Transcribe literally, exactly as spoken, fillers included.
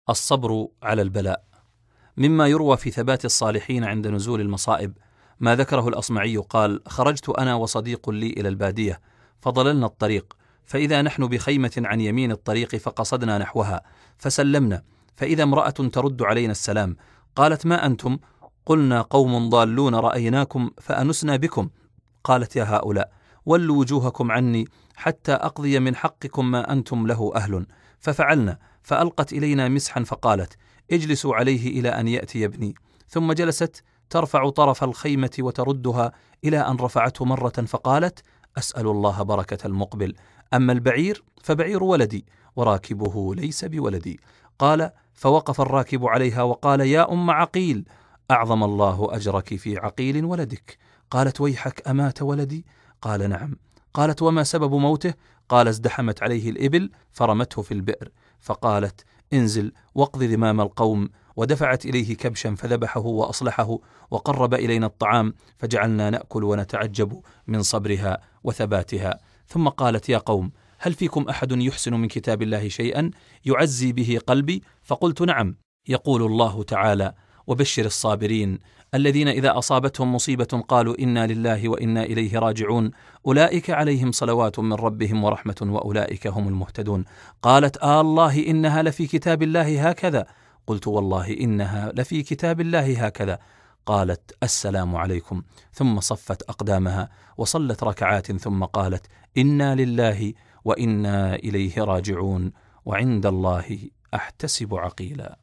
الصبر على البلاء. مما يروى في ثبات الصالحين عند نزول المصائب ما ذكره الأصمعي قال: خرجت أنا وصديق لي إلى البادية فضللنا الطريق، فإذا نحن بخيمة عن يمين الطريق فقصدنا نحوها فسلمنا، فإذا امرأة ترد علينا السلام، قالت: ما أنتم؟ قلنا: قوم ضالون رأيناكم فأنسنا بكم. قالت: يا هؤلاء ولوا وجوهكم عني حتى أقضي من حقكم ما أنتم له أهل. ففعلنا، فألقت إلينا مسحا فقالت: اجلسوا عليه إلى أن يأتي ابني. ثم جلست ترفع طرف الخيمة وتردها إلى أن رفعته مرة فقالت: أسأل الله بركة المقبل، أما البعير فبعير ولدي وراكبه ليس بولدي. قال: فوقف الراكب عليها وقال: يا أم عقيل، أعظم الله أجرك في عقيل ولدك. قالت: ويحك، أمات ولدي؟ قال: نعم. قالت: وما سبب موته؟ قال: ازدحمت عليه الإبل فرمته في البئر. فقالت: انزل واقض ذمام القوم. ودفعت إليه كبشا فذبحه وأصلحه وقرب إلينا الطعام، فجعلنا نأكل ونتعجب من صبرها وثباتها. ثم قالت: يا قوم، هل فيكم أحد يحسن من كتاب الله شيئا يعزي به قلبي؟ فقلت: نعم. يقول الله تعالى: وبشر الصابرين الذين إذا أصابتهم مصيبة قالوا إنا لله وإنا إليه راجعون أولئك عليهم صلوات من ربهم ورحمة وأولئك هم المهتدون. قالت: آه الله، إنها لفي كتاب الله هكذا. قلت: والله إنها لفي كتاب الله هكذا. قالت: السلام عليكم. ثم صفت أقدامها وصلت ركعات ثم قالت: إنا لله وإنا إليه راجعون وعند الله أحتسب عقيلا.